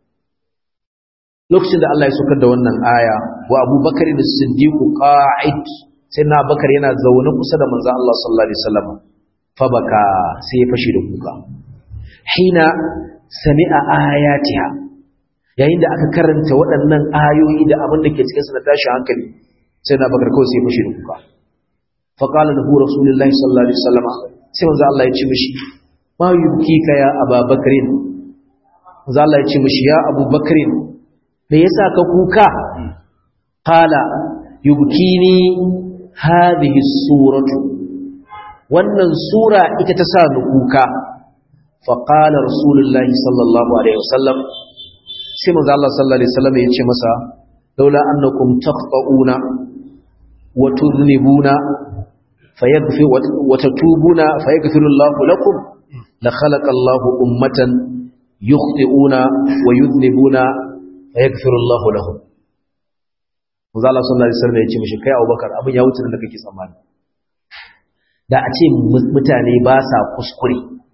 lokacin da Allah ya saukar da wannan aya wa Abubakar as-Siddiq qa'id sai na Bakar yana zaune kusa da manzo Allah sallallahu alaihi wasallam fa baka sai ya fashi da kuka hina sami'a ayatiha yayin da aka karanta waɗannan ayoyi da abin da ke cikin su na tashi hankali sai na Bakar kawai sai ya fashi da kuka fa qala lahu rasulullahi sallallahu alaihi wasallam sai manzo Allah ya ce mishi ma yubkika ya Abubakar manzo Allah ya ce mishi ya Abubakar me yasa ka kuka qala yubkini hadhihi suratu wannan sura ita ta sa ni kuka fa qala rasulullahi sallallahu alaihi wasallam sai manzo Allah sallallahu alaihi wasallam ya ce masa laula annakum taqtauna wa tudhnibuna fayaghfir wa tatubuna fayaghfiru Allahu lakum la khalaqa Allahu ummatan yukhti'una wa yudhnibuna fayaghfiru Allahu lahum manzo Allah sallallahu alaihi wasallam ya ce mishi kai Abubakar abin ya wuce da kake tsammani da a ce mutane ba sa kuskure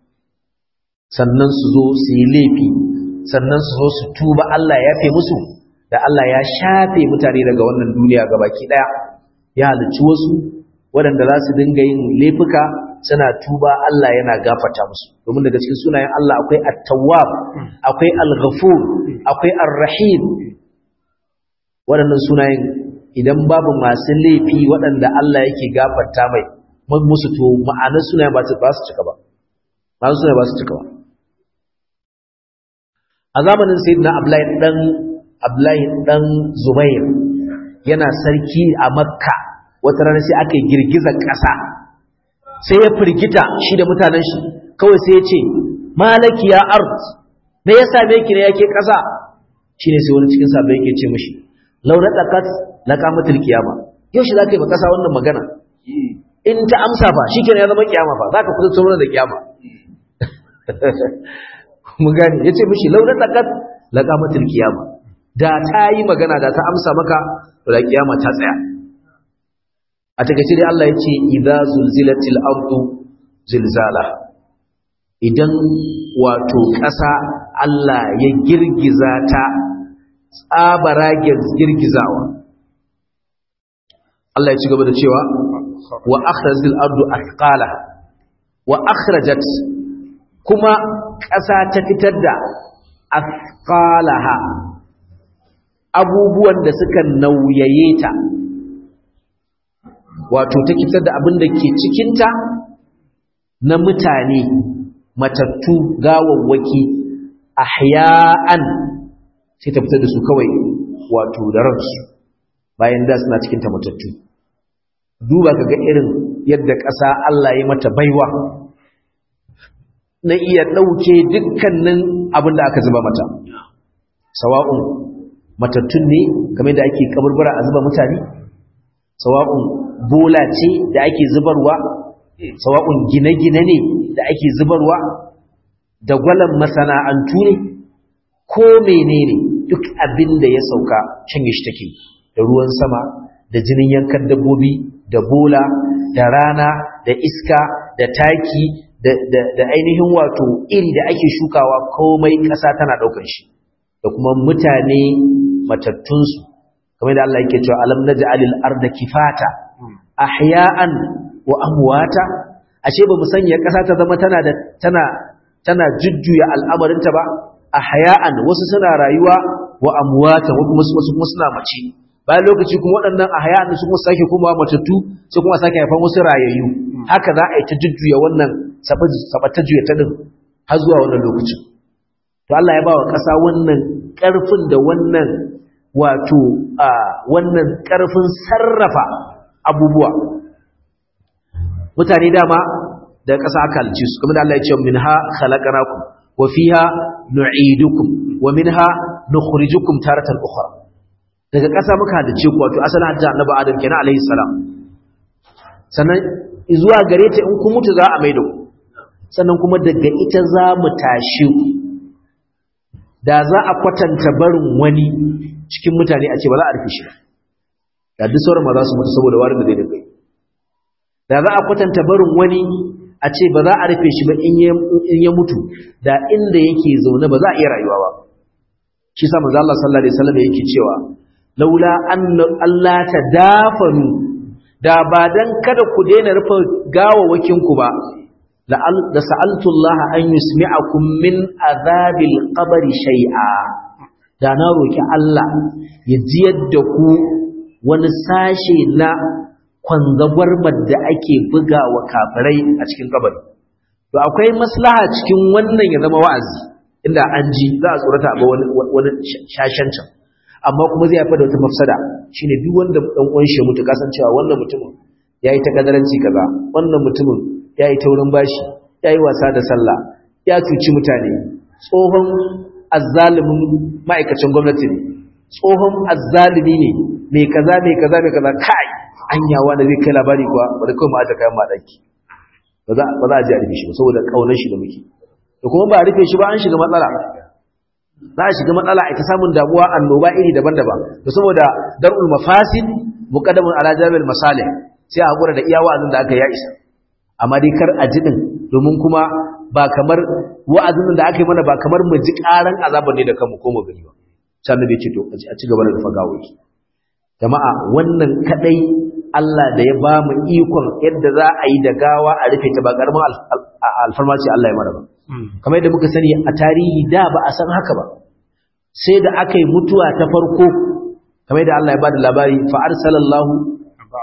sannan su zo su yi laifi sannan su zo su tuba Allah ya yafe musu da Allah ya shafe mutane daga wannan duniya gabaki daya ya halicci wasu waɗanda za su dinga yin laifuka suna tuba Allah yana gafarta musu domin daga cikin sunayen Allah akwai at-tawwab akwai al-ghafur akwai ar-rahim waɗannan sunayen idan babu masu laifi waɗanda Allah yake gafarta mai musu to ma'anar sunayen ba su cika ba ma'anar sunayen ba su cika ba a zamanin sayyidina Abdullahi dan Abdullahi dan Zubair yana sarki a Makka wata rana sai aka yi girgizar ƙasa sai ya firgita shi da mutanen shi kawai sai ya ce malaki ya ard me ya same ki ne yake ƙasa shine sai wani cikin sahabbai yake ce mishi law radaqat laqamatul qiyama yau shi zaka yi ba ƙasa wannan magana in ta amsa fa shikenan ya zama kiyama fa zaka kusa tsoro da kiyama mun gane yace mishi law radaqat laqamatul qiyama da ta yi magana da ta amsa maka da kiyama ta tsaya a takaice dai Allah ya ce idza zulzilatil ardu zilzala idan wato ƙasa Allah ya girgiza ta tsabara girgizawa Allah ya ci gaba da cewa wa akhrajal ardu athqala wa akhrajat kuma ƙasa ta fitar da athqalaha abubuwan da suka nauyaye ta, wato ta fitar da abin da ke cikinta na mutane matattu gawawwaki ahya'an, sai ta fitar da su kawai wato da ransu bayan da suna cikin ta matattu. Duba kaga irin yadda ƙasa Allah ya mata baiwa na iya ɗauke dukkanin abin da aka zuba mata, sawa'un matattun ne game da ake kaburbura a zuba mutane, sawa'un bola ce da ake zubarwa, sawa'un gine-gine ne da ake zubarwa, da gwalan masana'antu ne, ko menene duk abin da ya sauka canye shi take, da ruwan sama, da jinin yankan dabbobi, da bola, da rana, da iska, da taki, da, da, da ainihin wato iri da ake shukawa, komai ƙasa tana ɗaukar shi, da kuma mutane matattunsu, kamar da Allah yake cewa alam naj'alil arda kifata ahya'an wa amwata, ashe ba mu sanya ƙasa ta zama tana da tana tana jujjuya al'amarinta ba, ahya'an wasu suna rayuwa wa amwata wasu kuma suna mace, bayan lokaci kuma waɗannan ahya'an su kuma sake kuma matattu su kuma sake haifan wasu rayayyu, haka za a yi ta jujjuya wannan sabata juya ta din har zuwa wannan lokacin. To Allah ya ba wa ƙasa wannan ƙarfin da wannan wato a wannan ƙarfin sarrafa abubuwa. Mutane dama da ƙasa aka halice su, kamar da Allah ya ce minha khalaqnakum wa fiha nu'idukum wa minha nukhrijukum taratan ukhra. Daga ƙasa muka halice ku, wato asalin hajji annabi Adam kenan alaihi salam. Sannan zuwa gare ta in ku mutu za a maida ku. Sannan kuma daga ita za mu tashi ku. Da za a kwatanta barin wani cikin mutane a ce ba za a rufe shi ba, da duk sauran ma za su mutu saboda warin da zai da kai. Da za a kwatanta barin wani a ce ba za a rufe shi ba in ya mutu, da inda yake zaune ba za a iya rayuwa ba. Shi sa manzo Allah sallallahu alaihi wasallam yake cewa laula an Allah tadafanu, da ba dan kada ku daina rufe gawawakin ku ba, da sa'altu Allah an yusmi'akum min azabil qabri shay'a, da na roki Allah ya jiyar da ku wani sashe na kwanzagwarmar da ake buga wa kafirai a cikin kabari. To akwai maslaha cikin wannan ya zama wa'azi, inda an ji za a tsorata ga wani wani shashancin, amma kuma zai haifar da wata mafsada, shine duk wanda dan uwan shi mutu kasancewa wannan mutumin yayi ta kadaranci kaza, wannan mutumin ya yi taurin bashi, ya yi wasa da sallah, ya cuci mutane, tsohon azzalimin ma'aikacin gwamnati ne, tsohon azzalimi ne, mai kaza mai kaza mai kaza, kai an yawa da zai kai labari kuwa ba da kawai ma'aja kayan maɗaki, ba za a ji a rufe shi ba saboda ƙaunar shi da muke. Da kuma ba a rufe shi ba an shiga matsala, za a shiga matsala a ita samun damuwa annoba iri daban-daban, da saboda dar'ul mafasid muqaddamun ala jalbil masalih, sai a hakura da iya wa'azin da aka ya isa. Amma dai kar a ji din, domin kuma ba kamar wa'azin da aka yi mana ba kamar mu ji karan azaban ne da kanmu ko mu gani ba. Sai annabi ce to a ci gaba da rufa gawoki. Jama'a wannan kadai Allah da ya ba mu ikon yadda za a yi da gawa a rufe ta ba karamin alfarma ce Allah ya mana ba. Kamar yadda muka sani a tarihi da ba a san haka ba. Sai da aka yi mutuwa ta farko, kamar yadda Allah ya ba da labari fa arsalallahu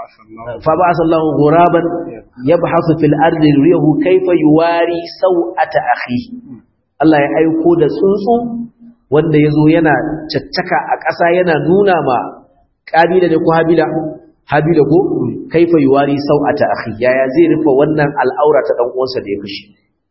فبعث الله غرابا يبحث في الارض ليريه كيف يواري سوءة اخيه. Allah ya aiko da tsuntsu wanda yazo yana caccaka a ƙasa yana nuna ma kabila da ko habila habila ko kaifa yuwari sau'ata akhi, yaya zai rufe wannan al'aura ta dan uwansa da ya kashi.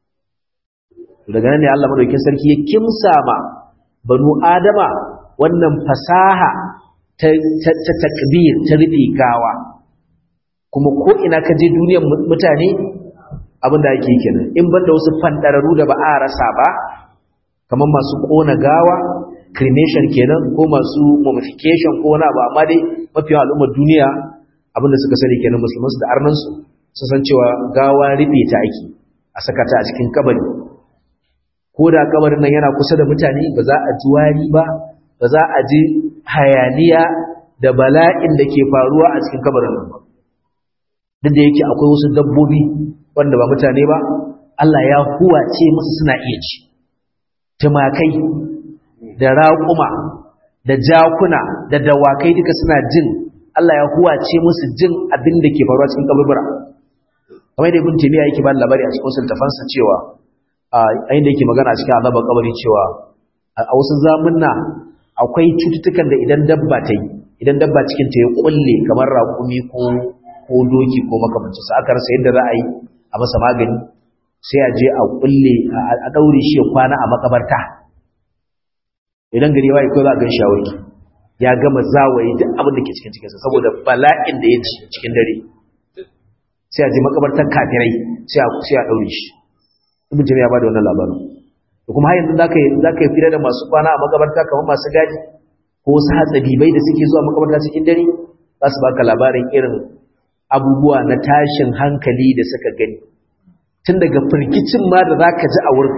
Daga nan ne Allah madaukakin sarki ya kimsa ma banu adama wannan fasaha ta takbir, ta rufe gawa. Kuma ko ina ka je duniyar mutane abinda ake yi kenan, in banda wasu fandararu da ba a rasa ba, kamar masu kona gawa, cremation kenan, ko masu mummification ko wani abu, amma dai mafi al'ummar duniya abinda suka sani kenan, musulmansu da arnansu sun san cewa gawa rufe ta ake, a saka ta a cikin kabari. Ko da kabarin nan yana kusa da mutane ba za a ji wari ba, ba za a ji hayaniya da bala'in da ke faruwa a cikin kabarin nan ba. Duk da yake akwai wasu dabbobi wanda ba mutane ba, Allah ya huwace musu suna iya ci tumakai da raƙuma da jakuna da dawakai duka suna jin Allah ya huwace musu jin abin da ke faruwa cikin kaburbura kamar da ibn Taymiyyah yake ba labari a cikin sultafansa cewa a inda yake magana a cikin azabar kabari cewa a wasu zamunna akwai cututtukan da idan dabba ta yi idan dabba cikin ta ya kulle kamar raƙumi ko ko doki ko makamancin sa aka rasa yadda za a yi a masa magani sai a je a kulle a daure shi ya kwana a makabarta idan gari wai ko za a gan shawaki ya gama zawaye duk abin da ke cikin cikinsa saboda bala'in da ya ci cikin dare sai a je makabartar kafirai sai a sai a daure shi ibn Jami'a ya bada wannan labarin to kuma har yanzu zaka zaka yi fira da masu kwana a makabarta kamar masu gadi ko wasu hatsabibai da suke zuwa makabarta cikin dare za su baka labarin irin abubuwa na tashin hankali da suka gani tun daga firgicin ma da zaka ji a wurin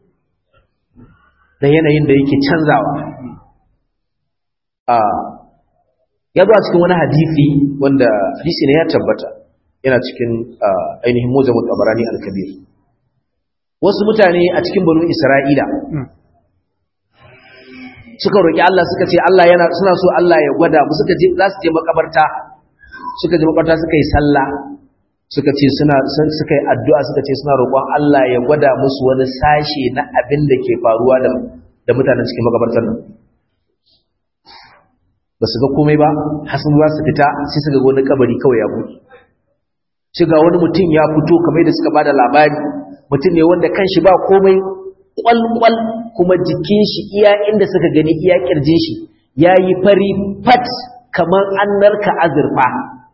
da yanayin da yake canzawa a ya zo a cikin wani hadisi wanda hadisi ne ya tabbata yana cikin ainihin mujamul tabarani al-kabir wasu mutane a cikin banu Isra'ila suka roki Allah suka ce Allah yana suna so Allah ya gwada mu suka je za su je makabarta suka je makabarta suka yi sallah suka ce suna suka yi addu'a suka ce suna roƙon Allah ya gwada musu wani sashe na abin da ke faruwa da da mutanen cikin makabartar nan ba su ga komai ba har sun za su fita sai su ga wani kabari kawai ya buɗe shiga wani mutum ya fito kamar da suka bada labari mutum ne wanda kanshi ba komai kwalkwal kuma jikin shi iya inda suka gani iya kirjin shi yayi fari fat kamar an narka azurfa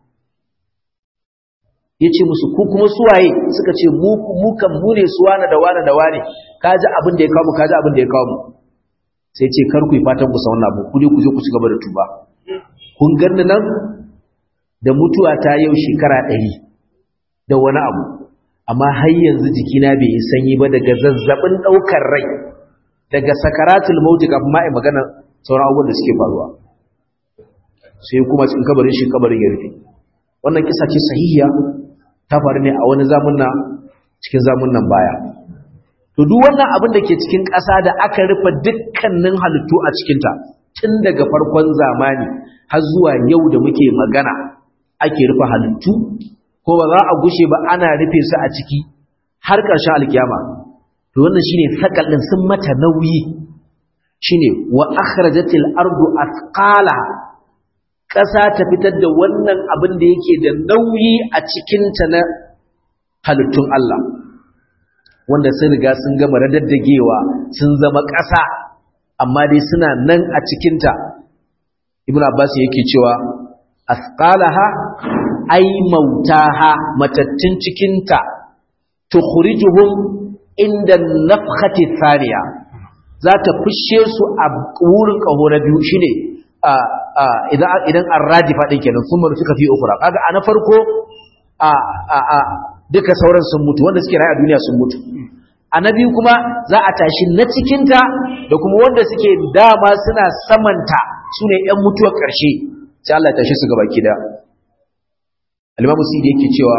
yace musu ku kuma suwaye suka ce mu mu kan mu ne suwana da wana da wane kaji abin da ya kawo mu kaji abin da ya kawo mu sai ce kar ku yi fatan ku sauna abu ku ne ku je ku ci gaba da tuba kun ganni nan da mutuwa ta yau shekara ɗari da wani abu amma har yanzu jikina bai yi sanyi ba daga zazzabin daukar rai daga sakaratul mauti kafin ma ai magana sauran abubuwan da suke faruwa sai kuma cikin kabarin shi kabarin ya rufe wannan kisa ce sahihiya ta faru ne a wani zamunna cikin zamunnan baya to duk wannan abin da ke cikin ƙasa da aka rufe dukkanin halittu a cikinta tun daga farkon zamani har zuwa yau da muke magana ake rufe halittu ko ba za a gushe ba ana rufe su a ciki har ƙarshen alkiyama to wannan shine sakal din sun mata nauyi shine wa akhrajatil ardu athqala ƙasa ta fitar da wannan abin da yake da nauyi a cikin ta na halittun Allah wanda sun riga sun gama radaddagewa sun zama ƙasa amma dai suna nan a cikin ta ibnu abbas yake cewa athqalaha ai mautaha matattun cikinta tukhrijuhum inda nafkhati thaniya za ta fushe su a wurin kaho na biyu shine idan idan arrajifa din kenan kuma suka fi ukura kaga a na farko a a duka sauran sun mutu wanda suke rayu a duniya sun mutu a na biyu kuma za a tashi na cikinta da kuma wanda suke dama suna samanta sune yan mutuwar ƙarshe sai Allah ya tashi su gaba kida al-Imam Sidi yake cewa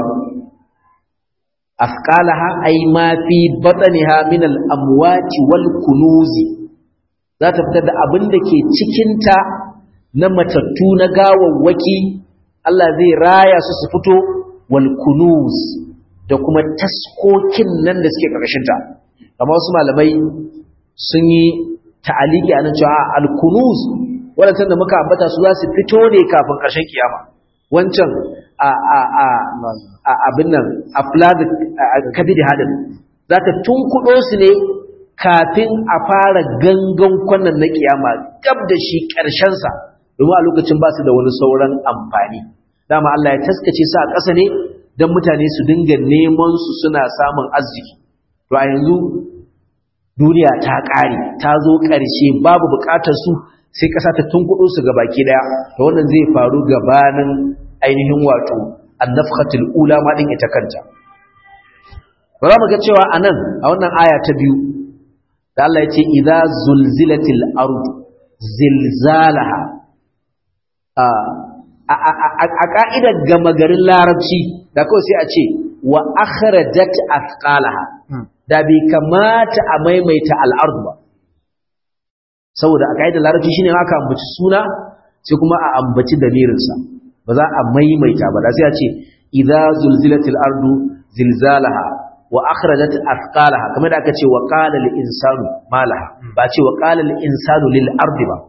afqalaha ay ma fi batniha min al-amwati wal kunuzi za ta fitar da abin da ke cikin ta na matattu na gawawwaki Allah zai raya su su fito wal kunuz da kuma taskokin nan da suke karkashin ta amma wasu malamai sun yi ta'aliki anan cewa al kunuz wannan da muka ambata su za su fito ne kafin karshen kiyama wancan a a a a abin nan aflad kabidi hadin za ta tunkudo su ne kafin a fara gangan kwannan na kiyama gab da shi karshen sa domin a lokacin ba su da wani sauran amfani dama Allah ya taskace su a ƙasa ne don mutane su dinga neman su suna samun arziki to a yanzu duniya ta ƙare ta zo ƙarshe babu buƙatar su sai ƙasa ta tunkudo su gabaki daya to wannan zai faru gabanin ainihin wato annafkhatul ula ma din ita kanta ba za mu ga cewa anan a wannan aya ta biyu da Allah ya ce idza zulzilatil ardu zilzalaha a a ka'idar gama garin larabci da kawai sai a ce wa akhrajat athqalaha da bai kamata a maimaita al-ard ba saboda a kaidar larabci shine aka ambaci suna sai kuma a ambaci damirin sa ba za a maimaita ba da sai a ce idza zulzilatil ardu zilzalaha wa akhrajat athqalaha kamar da aka ce wa qala lil insanu malaha ba ce wa qala lil insanu lil ardi ba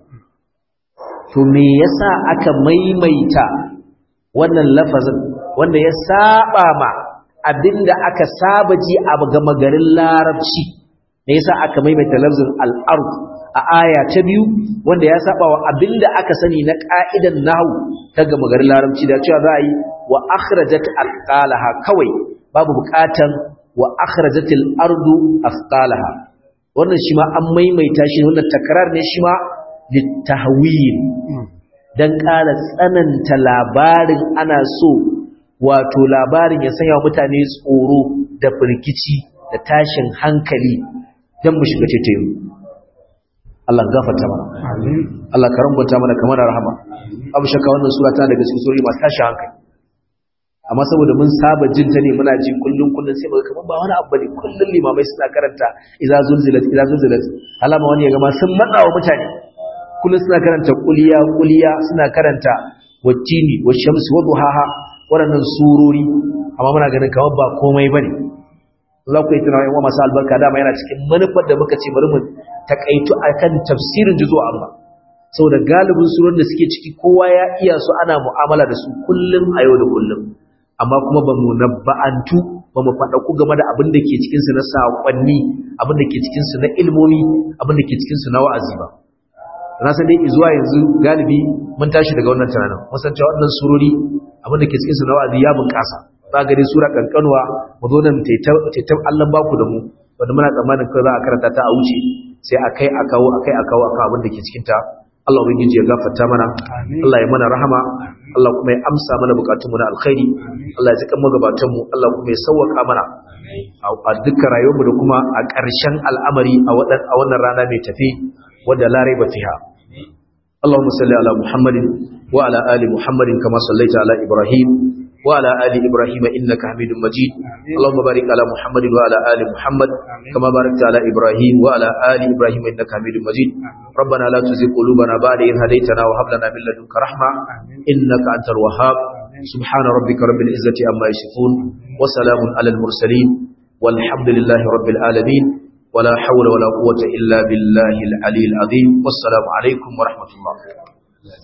to me yasa aka maimaita wannan lafazin wanda ya saba ma abinda aka saba ji a gama garin larabci me yasa aka maimaita lafzin al-ard a aya ta biyu wanda ya saba wa abinda aka sani na ka'idan nahwu ta gama garin larabci da cewa za a yi wa akhrajat athqalaha kawai babu bukatan wa akhrajatil ardu athqalaha wannan shi ma an maimaita shi wannan takrar ne shi ma litahwil dan ƙara tsananta labarin ana so wato labarin ya sanya mutane tsoro da firgici da tashin hankali dan mu shiga tetayu Allah gafarta mana amin Allah ka rubuta mana kamar rahama abu shakka wannan sura ta daga cikin surori masu tashin hankali amma saboda mun saba jin ta ne muna ji kullun kullun sai muga kaman ba wani abu bane kullun limamai suna karanta idza zulzilat idza zulzilat alama wani ya ga ma sun matsa wa mutane kullun suna karanta kuliya kuliya suna karanta wattini washamsi waduhaha waɗannan surori amma muna ganin kamar ba komai bane za ku yi tunawa yan masu albarka dama yana cikin manufar da muka ce bari mu takaitu akan tafsirin juzu amma saboda galibin surorin da suke ciki kowa ya iya su ana mu'amala da su kullum a yau da kullum amma kuma ba mu nabba'antu ba mu faɗaku game da abin da ke cikinsu na saƙonni abin da ke cikinsu na ilmomi abin da ke cikinsu na wa'azi ba na san dai zuwa yanzu galibi mun tashi daga wannan tunanin mun san cewa wannan surori abin da ke cikinsu na wa'azi ya bunƙasa ba ga dai sura kankanuwa mu zo nan taitab Allah ba ku da mu wanda muna tsammanin kai za a karanta ta a wuce sai akai a kawo akai a kawo akan abin da ke cikin ta Allah ubangiji ya gafarta mana Allah ya mana rahama Allah kuma ya amsa mana bukatun mu na alkhairi Allah ya tsaka magabatan mu Allah kuma ya sauwaka mana a dukkan rayuwar mu da kuma a ƙarshen al'amari a wannan rana mai tafi wanda la raiba fiha Allahumma salli ala Muhammadin wa ala ali Muhammadin kama sallaita ala Ibrahim wa ala ali Ibrahim innaka Hamidum Majid Allahumma barik ala Muhammadin wa ala ali Muhammad kama barakta ala Ibrahim wa ala ali Ibrahim innaka Hamidum Majid ربنا لا تزغ قلوبنا بعد إذ هديتنا وهب لنا من لدنك رحمة إنك أنت الوهاب سبحان ربك رب العزة عما يصفون وسلام على المرسلين والحمد لله رب العالمين ولا حول ولا قوة إلا بالله العلي العظيم والسلام عليكم ورحمة الله